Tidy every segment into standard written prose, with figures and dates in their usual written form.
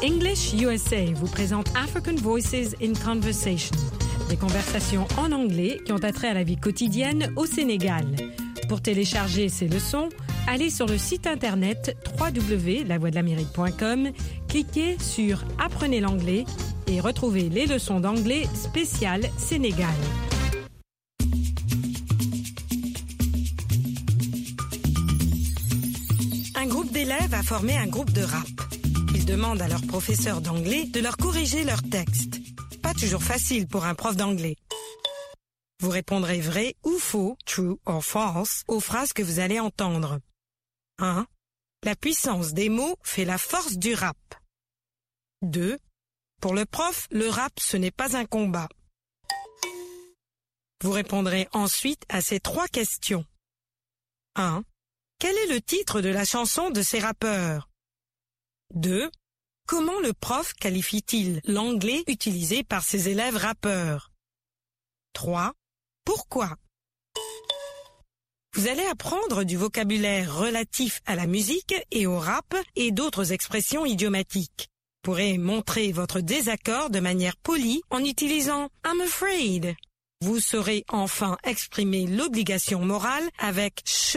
English USA vous présente African Voices in Conversation, des conversations en anglais qui ont attrait à la vie quotidienne au Sénégal. Pour télécharger ces leçons, allez sur le site internet www.lavoixdelamérique.com, cliquez sur « Apprenez l'anglais » et retrouvez les leçons d'anglais spéciales Sénégal. Un groupe d'élèves a formé un groupe de rap. Ils demandent à leur professeur d'anglais de leur corriger leur texte. Pas toujours facile pour un prof d'anglais. Vous répondrez vrai ou faux, true or false, aux phrases que vous allez entendre. 1. La puissance des mots fait la force du rap. 2. Pour le prof, le rap, ce n'est pas un combat. Vous répondrez ensuite à ces 3 questions. 1. Quel est le titre de la chanson de ces rappeurs? 2. Comment le prof qualifie-t-il l'anglais utilisé par ses élèves rappeurs? 3. Pourquoi? Vous allez apprendre du vocabulaire relatif à la musique et au rap et d'autres expressions idiomatiques. Vous pourrez montrer votre désaccord de manière polie en utilisant « I'm afraid ». Vous saurez enfin exprimer l'obligation morale avec « should ».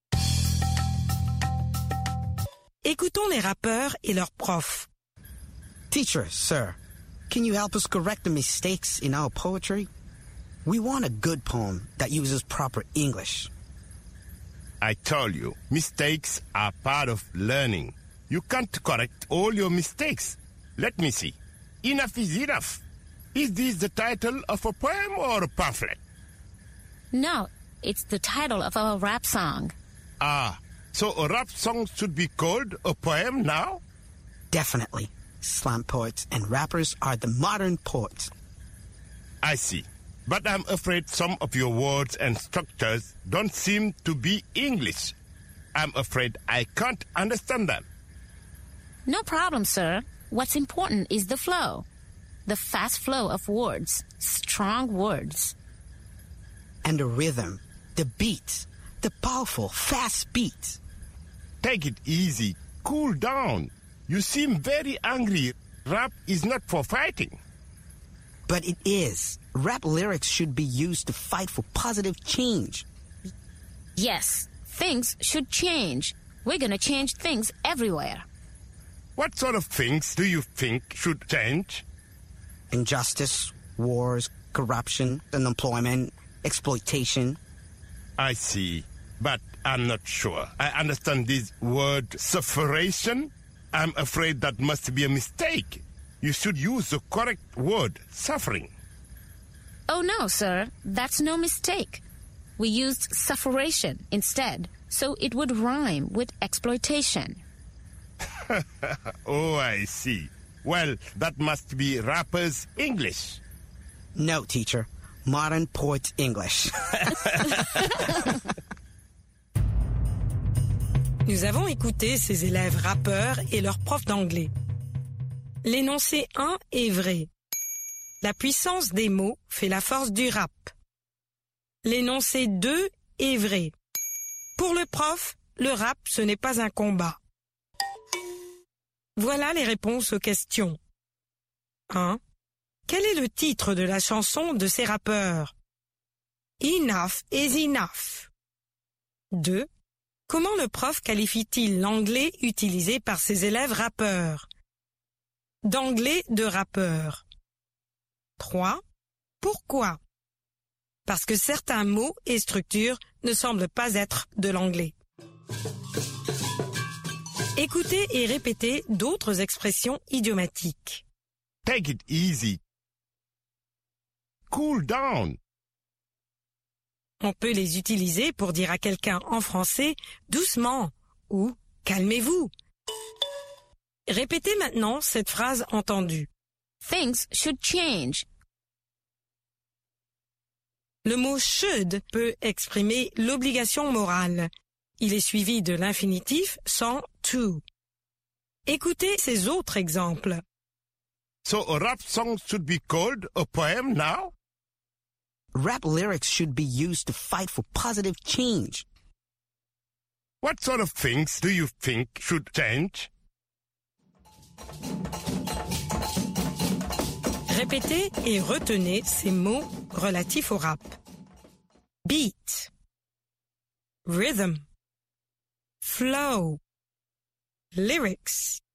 Écoutons les rappeurs et leurs profs. Teacher, sir, can you help us correct the mistakes in our poetry? We want a good poem that uses proper English. I told you, mistakes are part of learning. You can't correct all your mistakes. Let me see. Enough is enough. Is this the title of a poem or a pamphlet? No, it's the title of our rap song. Ah, so a rap song should be called a poem now? Definitely. Slam poets and rappers are the modern poets. I see. But I'm afraid some of your words and structures don't seem to be English. I'm afraid I can't understand them. No problem, sir. What's important is the flow. The fast flow of words, strong words. And the rhythm, the beat, the powerful, fast beat. Take it easy. Cool down. You seem very angry. Rap is not for fighting. But it is. Rap lyrics should be used to fight for positive change. Yes, things should change. We're gonna change things everywhere. What sort of things do you think should change? Injustice, wars, corruption, unemployment, exploitation. I see, but I'm not sure. I understand this word sufferation. I'm afraid that must be a mistake. You should use the correct word, suffering. Oh no, sir, that's no mistake. We used sufferation instead, so it would rhyme with exploitation. Oh, I see. Well, that must be rappers' English. No, teacher. Modern poets' English. Nous avons écouté ces élèves rappeurs et leurs profs d'anglais. L'énoncé 1 est vrai. La puissance des mots fait la force du rap. L'énoncé 2 est vrai. Pour le prof, le rap, ce n'est pas un combat. Voilà les réponses aux questions. 1. Quel est le titre de la chanson de ces rappeurs? Enough is enough. 2. Comment le prof qualifie-t-il l'anglais utilisé par ses élèves rappeurs? D'anglais de rappeur. 3. Pourquoi? Parce que certains mots et structures ne semblent pas être de l'anglais. Écoutez et répétez d'autres expressions idiomatiques. Take it easy. Cool down. On peut les utiliser pour dire à quelqu'un en français « doucement » ou « calmez-vous ». Répétez maintenant cette phrase entendue. Things should change. Le mot should peut exprimer l'obligation morale. Il est suivi de l'infinitif sans to. Écoutez ces autres exemples. So a rap song should be called a poem now? Rap lyrics should be used to fight for positive change. What sort of things do you think should change? Répétez et retenez ces mots relatifs au rap. Beat, rhythm, flow, lyrics.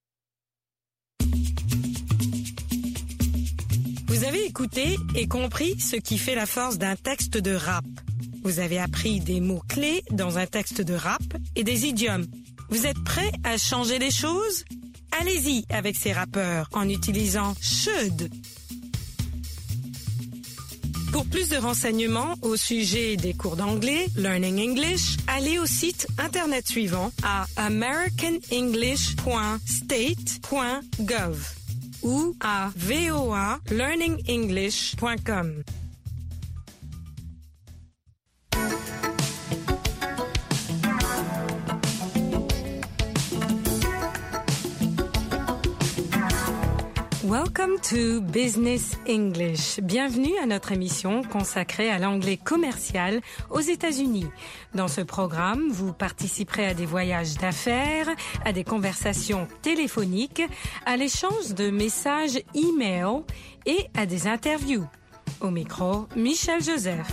Vous avez écouté et compris ce qui fait la force d'un texte de rap. Vous avez appris des mots-clés dans un texte de rap et des idiomes. Vous êtes prêts à changer les choses? Allez-y avec ces rappeurs en utilisant should. Pour plus de renseignements au sujet des cours d'anglais, Learning English, allez au site internet suivant à americanenglish.state.gov ou à voalearningenglish.com. Welcome to Business English. Bienvenue à notre émission consacrée à l'anglais commercial aux États-Unis. Dans ce programme, vous participerez à des voyages d'affaires, à des conversations téléphoniques, à l'échange de messages e-mail et à des interviews. Au micro, Michel Joseph.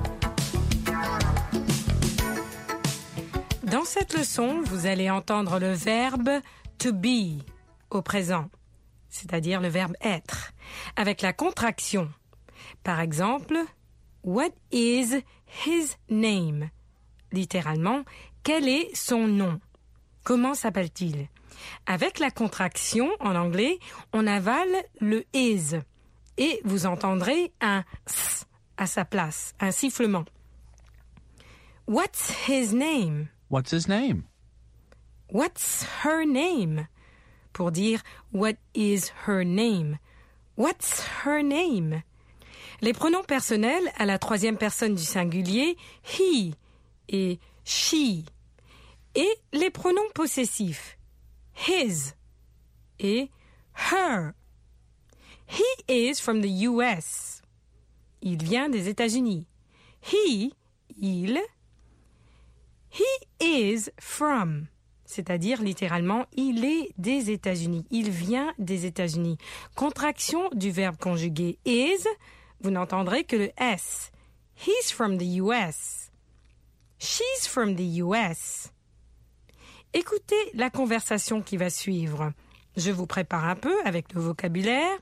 Dans cette leçon, vous allez entendre le verbe to be au présent, c'est-à-dire le verbe être, avec la contraction. Par exemple, what is his name? Littéralement, quel est son nom? Comment s'appelle-t-il? Avec la contraction, en anglais, on avale le is et vous entendrez un s à sa place, un sifflement. What's his name? What's his name? What's her name? Pour dire what is her name? What's her name? Les pronoms personnels à la troisième personne du singulier, he et she. Et les pronoms possessifs, his et her. He is from the US. Il vient des États-Unis. He, il. He is from. C'est-à-dire littéralement, il est des États-Unis. Il vient des États-Unis. Contraction du verbe conjugué is, vous n'entendrez que le S. He's from the US. She's from the US. Écoutez la conversation qui va suivre. Je vous prépare un peu avec le vocabulaire.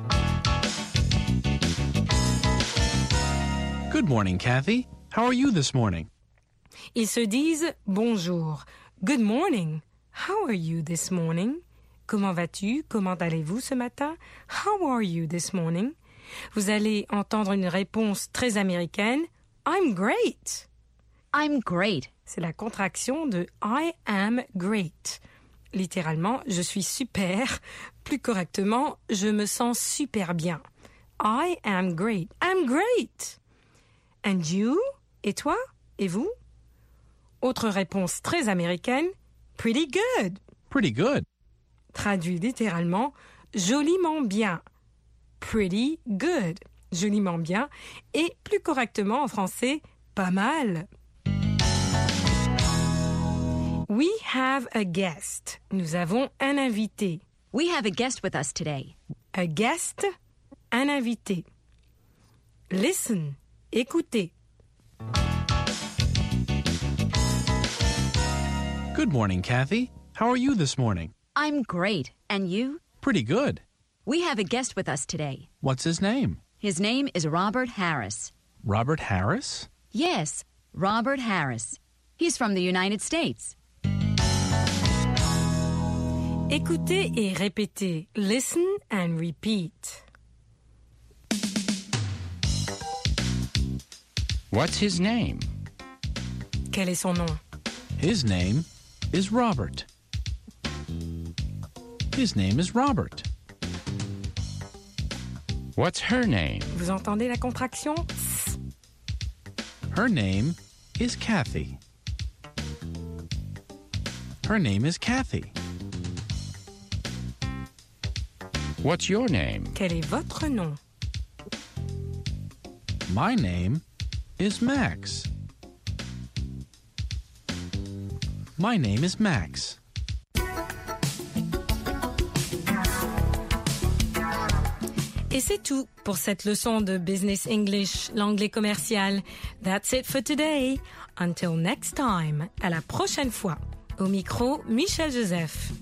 Good morning, Kathy. How are you this morning? Ils se disent bonjour. Good morning. How are you this morning? Comment vas-tu? Comment allez-vous ce matin? How are you this morning? Vous allez entendre une réponse très américaine. I'm great. I'm great. C'est la contraction de I am great. Littéralement, je suis super. Plus correctement, je me sens super bien. I am great. I'm great. And you? Et toi? Et vous? Autre réponse très américaine, pretty good. Pretty good. Traduit littéralement, joliment bien. Pretty good. Joliment bien. Et plus correctement en français, pas mal. We have a guest. Nous avons un invité. We have a guest with us today. A guest, un invité. Listen, écoutez. Good morning, Kathy. How are you this morning? I'm great. And you? Pretty good. We have a guest with us today. What's his name? His name is Robert Harris. Robert Harris? Yes, Robert Harris. He's from the United States. Écoutez et répétez. Listen and repeat. What's his name? Quel est son nom? His name is Robert. His name is Robert. What's her name? Vous entendez la contraction? Her name is Kathy. Her name is Kathy. What's your name? Quel est votre nom? My name is Max. My name is Max. Et c'est tout pour cette leçon de Business English, l'anglais commercial. That's it for today. Until next time. À la prochaine fois. Au micro, Michel Joseph.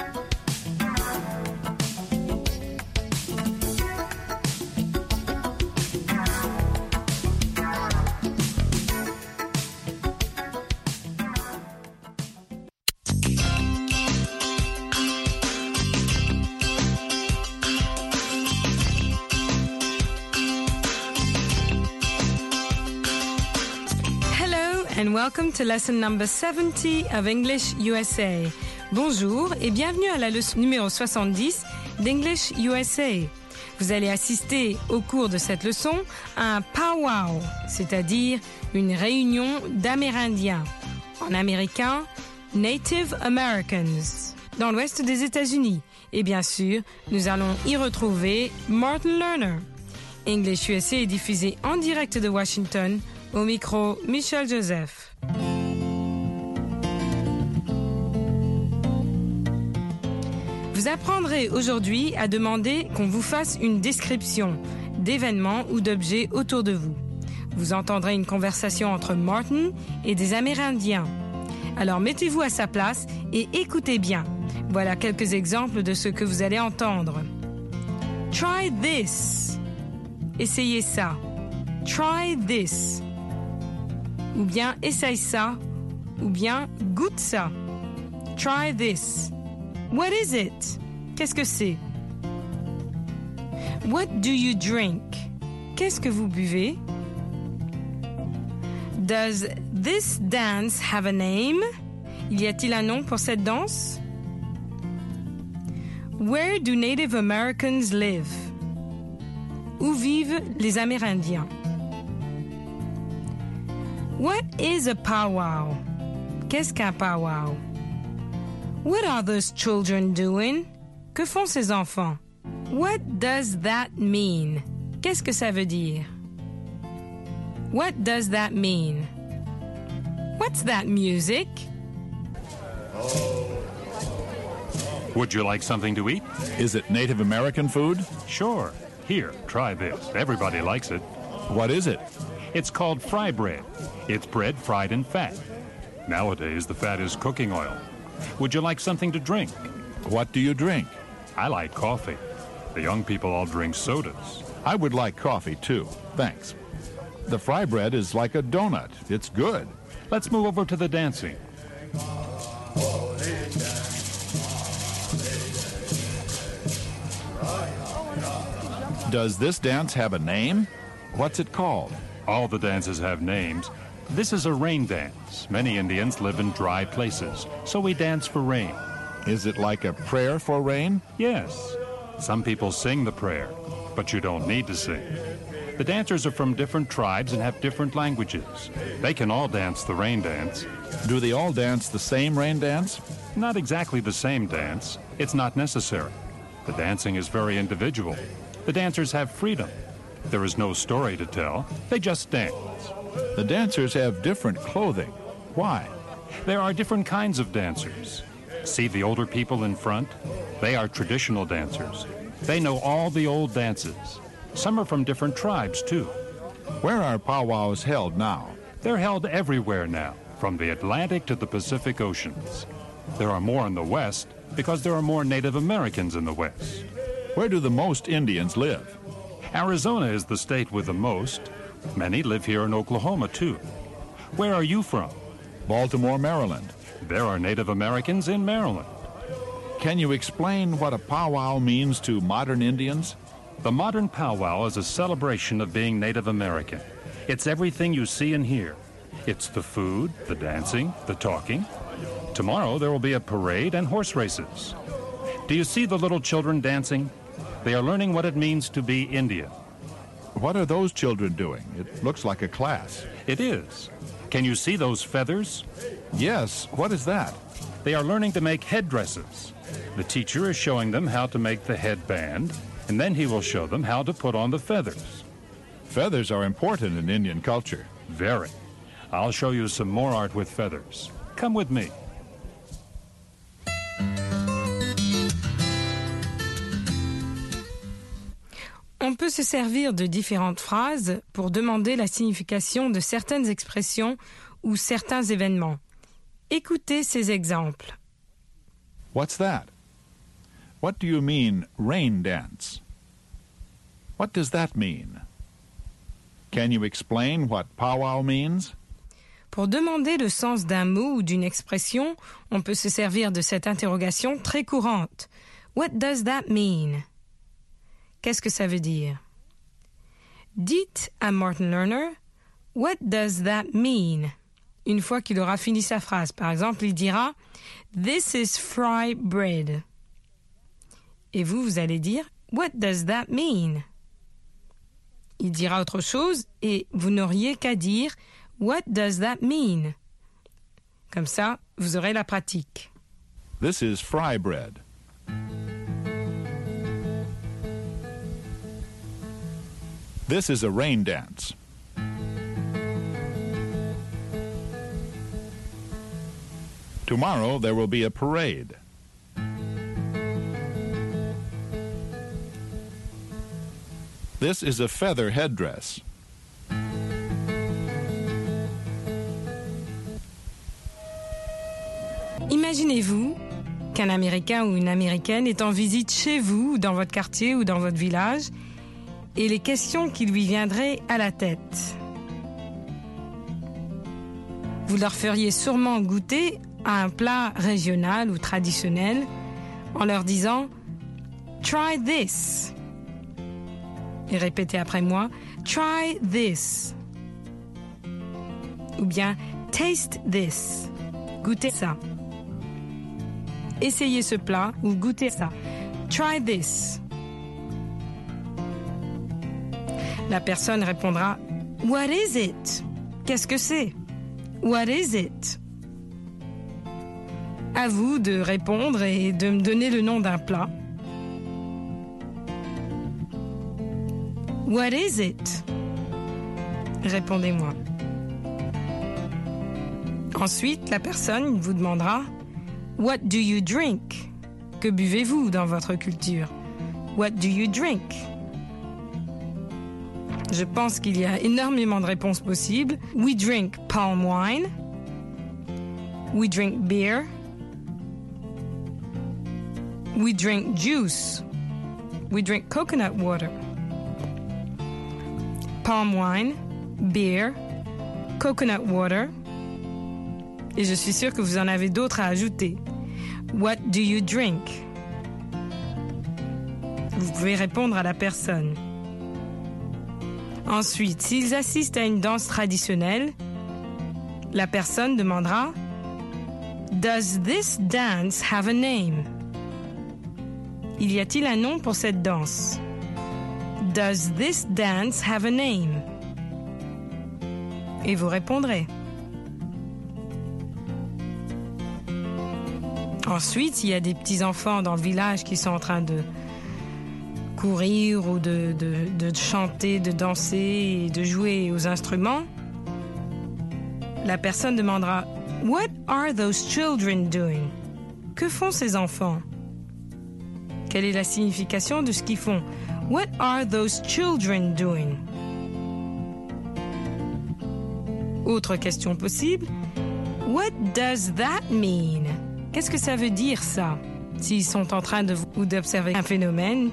And welcome to lesson number 70 of English USA. Bonjour et bienvenue à la leçon numéro 70 d'English USA. Vous allez assister au cours de cette leçon à un powwow, c'est-à-dire une réunion d'Amérindiens. En américain, Native Americans, dans l'ouest des États-Unis. Et bien sûr, nous allons y retrouver Martin Lerner. English USA est diffusé en direct de Washington. Au micro, Michel Joseph. Vous apprendrez aujourd'hui à demander qu'on vous fasse une description d'événements ou d'objets autour de vous. Vous entendrez une conversation entre Martin et des Amérindiens. Alors mettez-vous à sa place et écoutez bien. Voilà quelques exemples de ce que vous allez entendre. Try this. Essayez ça. Try this. Ou bien essaye ça, ou bien goûte ça. Try this. What is it? Qu'est-ce que c'est? What do you drink? Qu'est-ce que vous buvez? Does this dance have a name? Y a-t-il un nom pour cette danse? Where do Native Americans live? Où vivent les Amérindiens? What is a powwow? Qu'est-ce qu'un powwow? What are those children doing? Que font ces enfants? What does that mean? Qu'est-ce que ça veut dire? What does that mean? What's that music? Would you like something to eat? Is it Native American food? Sure. Here, try this. Everybody likes it. What is it? It's called fry bread. It's bread fried in fat. Nowadays, the fat is cooking oil. Would you like something to drink? What do you drink? I like coffee. The young people all drink sodas. I would like coffee, too. Thanks. The fry bread is like a donut. It's good. Let's move over to the dancing. Does this dance have a name? What's it called? All the dances have names. This is a rain dance. Many Indians live in dry places, so we dance for rain. Is it like a prayer for rain? Yes. Some people sing the prayer, but you don't need to sing. The dancers are from different tribes and have different languages. They can all dance the rain dance. Do they all dance the same rain dance? Not exactly the same dance. It's not necessary. The dancing is very individual. The dancers have freedom. There is no story to tell. They just dance. The dancers have different clothing. Why? There are different kinds of dancers. See the older people in front? They are traditional dancers. They know all the old dances. Some are from different tribes, too. Where are powwows held now? They're held everywhere now, from the Atlantic to the Pacific Oceans. There are more in the West because there are more Native Americans in the West. Where do the most Indians live? Arizona is the state with the most. Many live here in Oklahoma, too. Where are you from? Baltimore, Maryland. There are Native Americans in Maryland. Can you explain what a powwow means to modern Indians? The modern powwow is a celebration of being Native American. It's everything you see and hear. It's the food, the dancing, the talking. Tomorrow there will be a parade and horse races. Do you see the little children dancing? They are learning what it means to be Indian. What are those children doing? It looks like a class. It is. Can you see those feathers? Yes. What is that? They are learning to make headdresses. The teacher is showing them how to make the headband, and then he will show them how to put on the feathers. Feathers are important in Indian culture. Very. I'll show you some more art with feathers. Come with me. On peut se servir de différentes phrases pour demander la signification de certaines expressions ou certains événements. Écoutez ces exemples. What's that? What do you mean, rain dance? What does that mean? Can you explain what powwow means? Pour demander le sens d'un mot ou d'une expression, on peut se servir de cette interrogation très courante. What does that mean? Qu'est-ce que ça veut dire? Dites à Martin Lerner, What does that mean? Une fois qu'il aura fini sa phrase. Par exemple, il dira This is fry bread. Et vous allez dire What does that mean? Il dira autre chose et vous n'auriez qu'à dire What does that mean? Comme ça, vous aurez la pratique. This is fry bread. This is a rain dance. Tomorrow there will be a parade. This is a feather headdress. Imaginez-vous qu'un Américain ou une Américaine est en visite chez vous, ou dans votre quartier ou dans votre village, et les questions qui lui viendraient à la tête. Vous leur feriez sûrement goûter à un plat régional ou traditionnel en leur disant « Try this ». Et répétez après moi « Try this ». Ou bien « Taste this ». Goûtez ça. Essayez ce plat ou goûtez ça. Try this. La personne répondra What is it? Qu'est-ce que c'est? What is it? À vous de répondre et de me donner le nom d'un plat. What is it? Répondez-moi. Ensuite, la personne vous demandera What do you drink? Que buvez-vous dans votre culture? What do you drink? Je pense qu'il y a énormément de réponses possibles. We drink palm wine. We drink beer. We drink juice. We drink coconut water. Palm wine, beer, coconut water. Et je suis sûre que vous en avez d'autres à ajouter. What do you drink? Vous pouvez répondre à la personne. Ensuite, s'ils assistent à une danse traditionnelle, la personne demandera Does this dance have a name? Y a-t-il un nom pour cette danse? Does this dance have a name? Et vous répondrez. Ensuite, il y a des petits-enfants dans le village qui sont en train de courir ou de chanter, de danser et de jouer aux instruments. La personne demandera « What are those children doing? » Que font ces enfants? Quelle est la signification de ce qu'ils font? « What are those children doing? » Autre question possible. « What does that mean? » Qu'est-ce que ça veut dire, ça? S'ils sont en train d'observer un phénomène,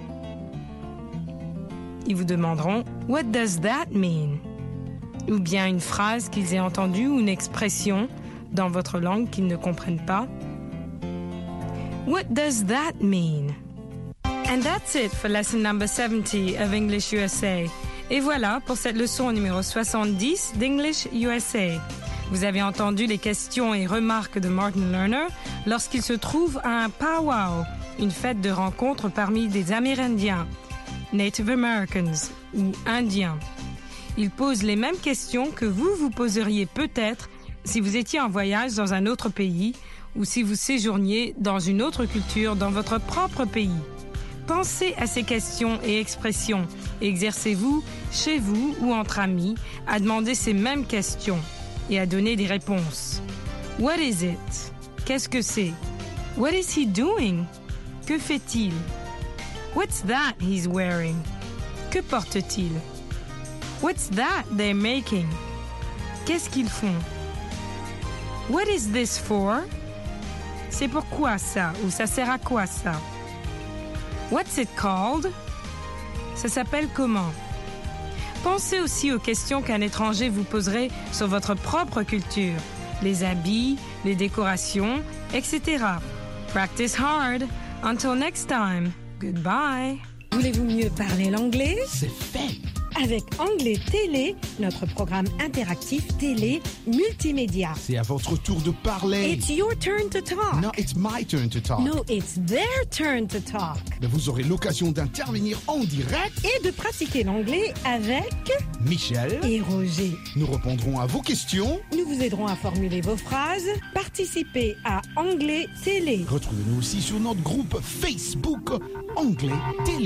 ils vous demanderont « What does that mean? » Ou bien une phrase qu'ils aient entendue ou une expression dans votre langue qu'ils ne comprennent pas. « What does that mean? » And that's it for lesson number 70 of English USA. Et voilà pour cette leçon numéro 70 d'English USA. Vous avez entendu les questions et remarques de Martin Lerner lorsqu'il se trouve à un powwow, une fête de rencontre parmi des Amérindiens, Native Americans ou Indiens. Il pose les mêmes questions que vous poseriez peut-être si vous étiez en voyage dans un autre pays ou si vous séjourniez dans une autre culture dans votre propre pays. Pensez à ces questions et expressions et exercez-vous, chez vous ou entre amis, à demander ces mêmes questions et à donner des réponses. What is it? Qu'est-ce que c'est? What is he doing? Que fait-il? What's that he's wearing? Que portent-ils? What's that they're making? Qu'est-ce qu'ils font? What is this for? C'est pourquoi ça? Ou ça sert à quoi ça? What's it called? Ça s'appelle comment? Pensez aussi aux questions qu'un étranger vous poserait sur votre propre culture, les habits, les décorations, etc. Practice hard. Until next time. Goodbye. Voulez-vous mieux parler l'anglais? C'est fait. Avec Anglais Télé, notre programme interactif télé multimédia. C'est à votre tour de parler. It's your turn to talk. No, it's my turn to talk. No, it's their turn to talk. Mais vous aurez l'occasion d'intervenir en direct Et de pratiquer l'anglais avec Michel et Roger. Nous répondrons à vos questions. Nous vous aiderons à formuler vos phrases. Participez à Anglais Télé. Retrouvez-nous aussi sur notre groupe Facebook Anglais Télé.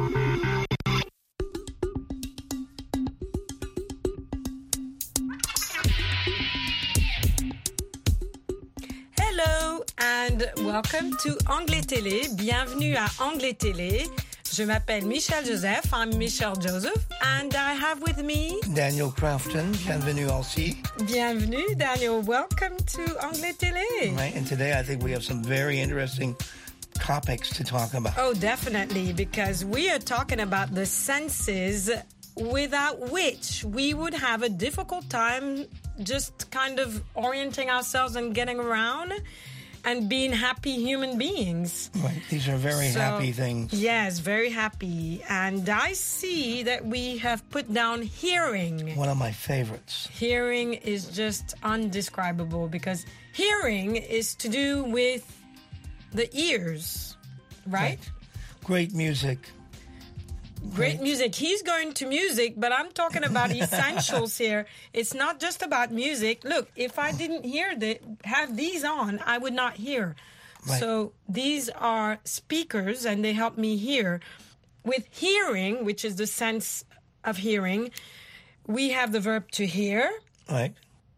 Hello and welcome to Anglais Télé. Bienvenue à Anglais Télé. Je m'appelle Michelle Joseph. I'm Michelle Joseph and I have with me Daniel Crafton. Bienvenue aussi. Bienvenue, Daniel. Welcome to Anglais Télé. Right, and today I think we have some very interesting topics to talk about. Oh, definitely, because we are talking about the senses without which we would have a difficult time just kind of orienting ourselves and getting around and being happy human beings. Right, these are very happy things. Yes, very happy. And I see that we have put down hearing. One of my favorites. Hearing is just undescribable because hearing is to do with the ears, right? Great music. Great music. He's going to music, but I'm talking about essentials here. It's not just about music. Look, if I didn't have these on, I would not hear. Right. So these are speakers, and they help me hear. With hearing, which is the sense of hearing, we have the verb to hear. Right.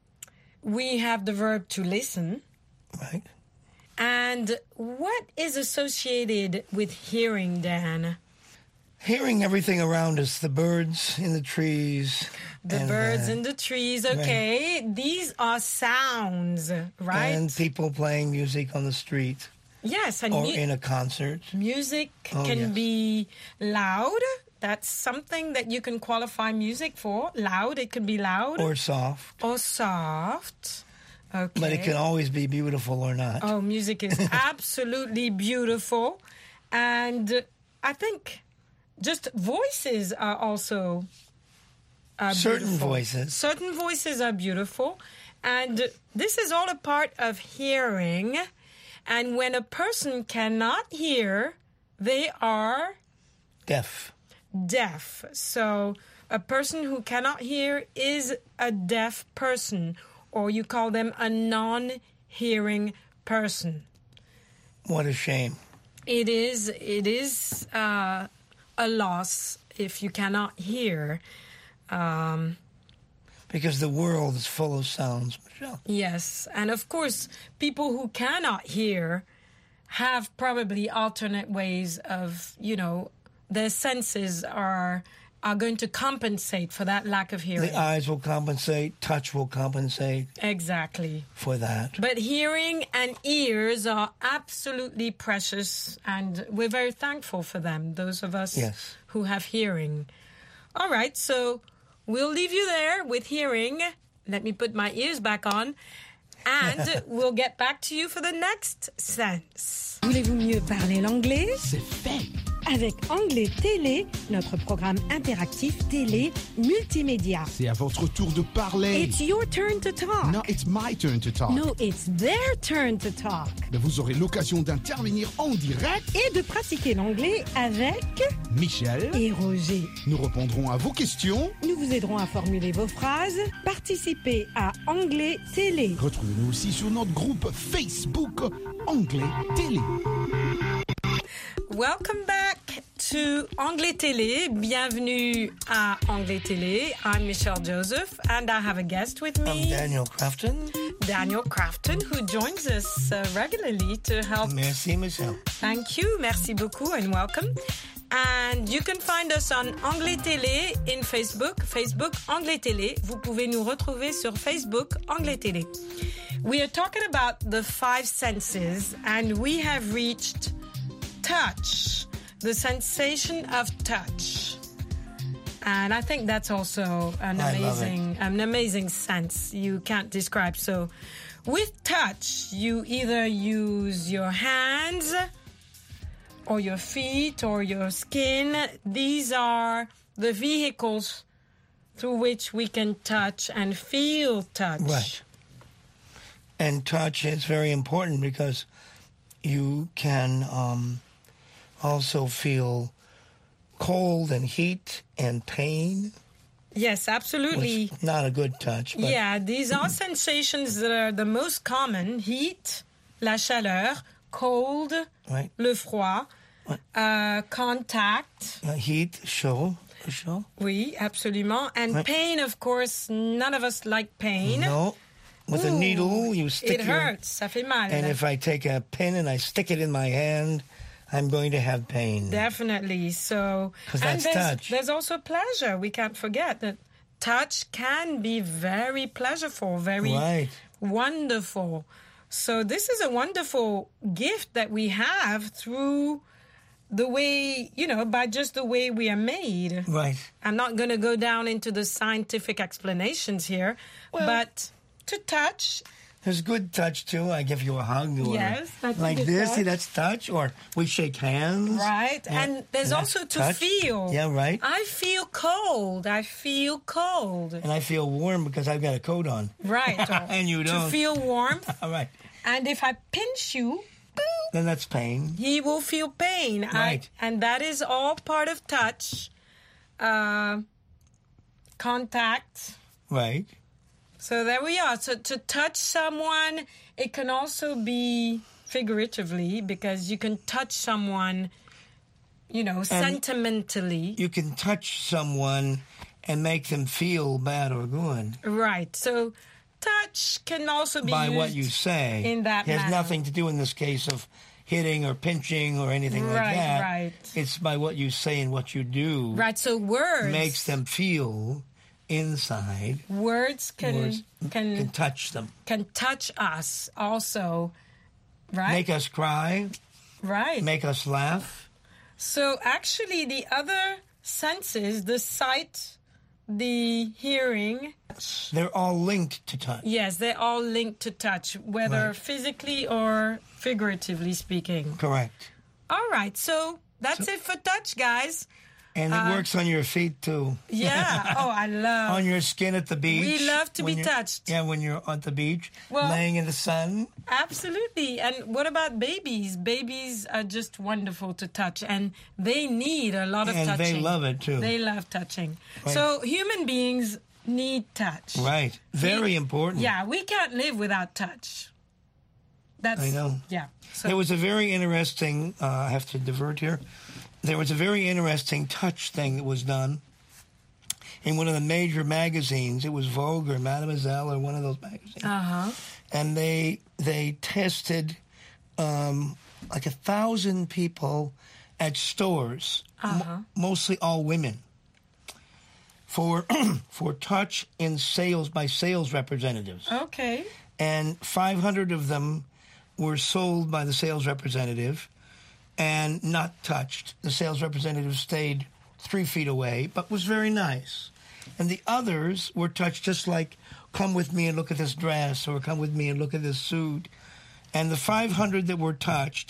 We have the verb to listen. Right. And what is associated with hearing, Dan? Hearing everything around us, the birds in the trees. The birds in the trees, okay. Right. These are sounds, right? And people playing music on the street. Yes. And or in a concert. Music can be loud. That's something that you can qualify music for. Loud, it can be loud. Or soft. Or soft. Okay. But it can always be beautiful or not. Oh, music is absolutely beautiful. And I think just voices are also certain beautiful. Voices. Certain voices are beautiful. And this is all a part of hearing. And when a person cannot hear, they are deaf. Deaf. So a person who cannot hear is a deaf person, or you call them a non-hearing person. What a shame. It is a loss if you cannot hear. Because the world is full of sounds, Michelle. Yes, and of course, people who cannot hear have probably alternate ways of, their senses are going to compensate for that lack of hearing. The eyes will compensate, touch will compensate. Exactly. For that. But hearing and ears are absolutely precious, and we're very thankful for them, those of us who have hearing. All right, so we'll leave you there with hearing. Let me put my ears back on. And we'll get back to you for the next sense. Voulez-vous mieux parler l'anglais? C'est fait. Avec Anglais Télé, notre programme interactif télé multimédia. C'est à votre tour de parler. It's your turn to talk. No, it's my turn to talk. No, it's their turn to talk. Mais vous aurez l'occasion d'intervenir en direct et de pratiquer l'anglais avec Michel et Roger. Nous répondrons à vos questions. Nous vous aiderons à formuler vos phrases. Participez à Anglais Télé. Retrouvez-nous aussi sur notre groupe Facebook Anglais Télé. Welcome back to Anglais Télé. Bienvenue à Anglais Télé. I'm Michelle Joseph, and I have a guest with me. I'm Daniel Crafton. Daniel Crafton, who joins us regularly to help. Merci, Michelle. Thank you. Merci beaucoup and welcome. And you can find us on Anglais Télé in Facebook. Facebook Anglais Télé. Vous pouvez nous retrouver sur Facebook Anglais Télé. We are talking about the 5 senses, and we have reached touch, the sensation of touch. And I think that's also an amazing sense you can't describe. So with touch, you either use your hands or your feet or your skin. These are the vehicles through which we can touch and feel touch. Right. And touch is very important because you can also feel cold and heat and pain. Yes, absolutely. Which, not a good touch. But yeah, these are sensations that are the most common. Heat, la chaleur, cold, right. Le froid, contact. Heat, chaud. Oui, absolument. And right. Pain, of course, none of us like pain. No. With a needle, you stick it hurts, ça fait mal. And if I take a pin and I stick it in my hand, I'm going to have pain. Definitely. So, because that's touch. There's also pleasure. We can't forget that touch can be very pleasurable, very wonderful. So this is a wonderful gift that we have through the way, by just the way we are made. Right. I'm not going to go down into the scientific explanations here, but to touch. There's good touch, too. I give you a hug. Yes, that's like this. See, that's touch. Or we shake hands. Right. And there's also to touch. Feel. Yeah, right. I feel cold. And I feel warm because I've got a coat on. Right. And you don't. To feel warmth. Right. And if I pinch you, then that's pain. He will feel pain. Right. And that is all part of touch. Contact. Right. So there we are. So to touch someone, it can also be figuratively because you can touch someone, sentimentally. You can touch someone and make them feel bad or good. Right. So touch can also be by used what you say. In that it has manner. Nothing to do in this case of hitting or pinching or anything like that. Right. It's by what you say and what you do. Right. So words makes them feel inside. Words can touch them. Can touch us also, right? Make us cry. Right. Make us laugh. So actually the other senses, the sight, the hearing, they're all linked to touch. Yes, they're all linked to touch, whether physically or figuratively speaking. Correct. All right. So that's it for touch, guys. And it works on your feet, too. Yeah. Oh, I love. On your skin at the beach. We love to be touched. Yeah, when you're at the beach, laying in the sun. Absolutely. And what about babies? Babies are just wonderful to touch, and they need a lot of touching. And they love it, too. They love touching. Right. So human beings need touch. Right. Very important. Yeah, we can't live without touch. I know. Yeah. So. There was a very interesting, I have to divert here. There was a very interesting touch thing that was done in one of the major magazines. It was Vogue or Mademoiselle or one of those magazines. Uh-huh. And they tested like 1,000 people at stores, mostly all women, for touch in sales by sales representatives. Okay. And 500 of them were sold by the sales representative and not touched. The sales representative stayed 3 feet away, but was very nice. And the others were touched just like, come with me and look at this dress, or come with me and look at this suit. And the 500 that were touched,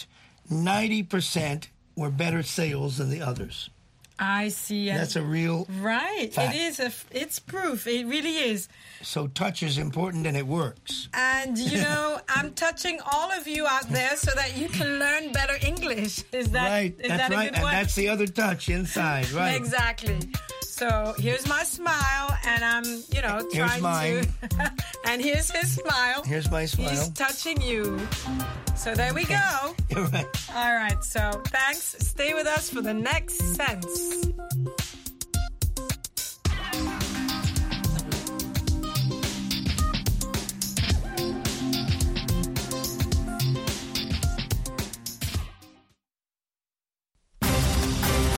90% were better sales than the others. I see. That's a real fact. It is. It's proof. It really is. So touch is important and it works. And, I'm touching all of you out there so that you can learn better English. Is that right? Is that's that right. a good one? And that's the other touch inside, right? Exactly. So here's my smile, and I'm, here's trying mine. to. And here's his smile. Here's my smile. He's touching you. So there we go. You're right. All right. So thanks. Stay with us for the next sense.